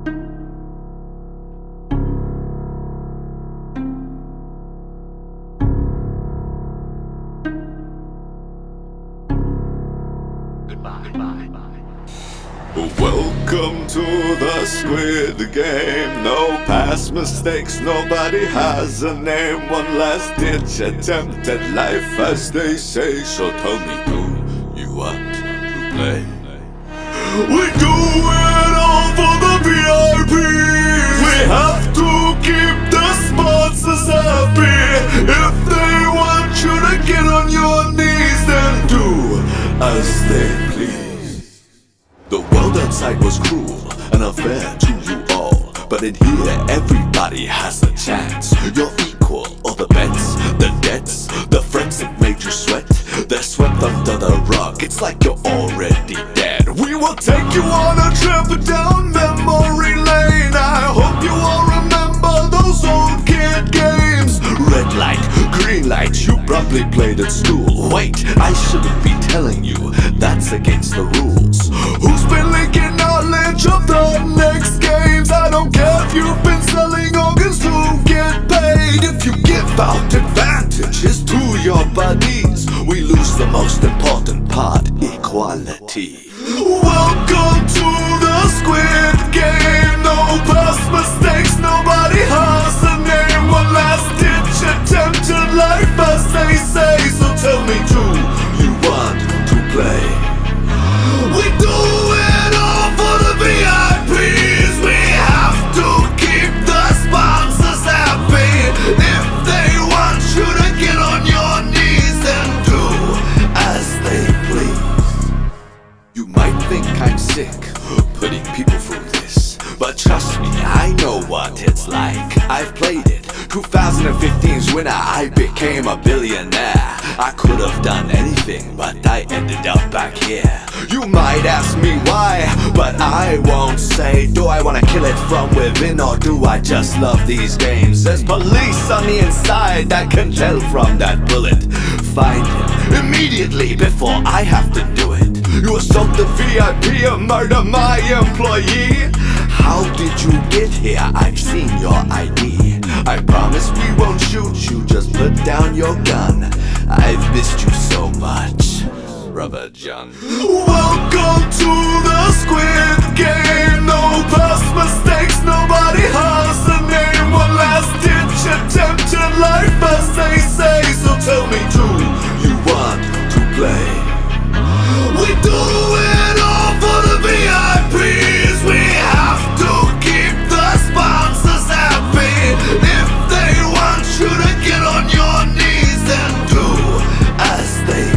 Welcome to the Squid Game. No past mistakes, nobody has a name. One last ditch attempt at life, as they say. So tell me, do you want to play? We do it all for the VIPs. We have to keep the sponsors happy. If they want you to get on your knees, then do as they please. The world outside was cruel and unfair to you all, but in here everybody has a chance. You're equal, all the bets, the debts, the friends that made you sweat, they're swept under the rug. It's like you're already dead. We will take you on a trip down memory lane. I hope you all remember those old kid games. Red light, green light, you probably played at school. Wait, I shouldn't be telling you, that's against the rules. Who's been leaking knowledge of the next games? I don't care if you've been selling organs to get paid. If you give out advantages to your buddies, we lose the most important part, equality. Welcome to the Squid Game. No past mistakes, nobody has a name. One last ditch attempt at life, as they say. So tell me, do you want to play? We do it all for the VIPs. We have to keep the sponsors happy. If they want you to get on your knees, then do as they please. You might think I'm sick putting people through this, but trust me, I know what it's like. I've played it. 2015's winner, I became a billionaire. I could have done anything, but I ended up back here. You might ask me why, but I won't say. Do I wanna kill it from within, or do I just love these games? There's police on the inside, I can tell from that bullet. Find him immediately before I have to do it. You assault the VIP and murder my employee. How did you get here? I've seen your ID. I promise we won't shoot you, just put down your gun. I've missed you so much, Rubber John. Welcome to the Squid Game. No past mistakes, nobody has a name. One last ditch attempt at life, as they say. So tell me, do you want to play? We do it all for the VIPs. We have to keep the sponsors happy. If they want you to get on your knees, then do as they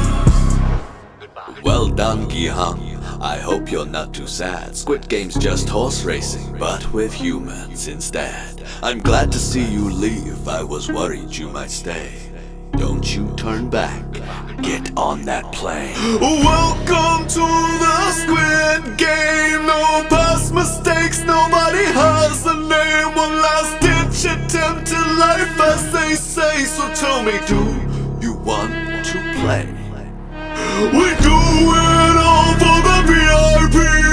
please. Well done, Gi-hung. I hope you're not too sad. Squid Game's just horse racing, but with humans instead. I'm glad to see you leave. I was worried you might stay. Don't you turn back, get on that plane. Welcome to the Squid Game. No past mistakes, nobody has a name. One last ditch attempt at life, as they say. So tell me, do you want to play? We do it all for the VIP.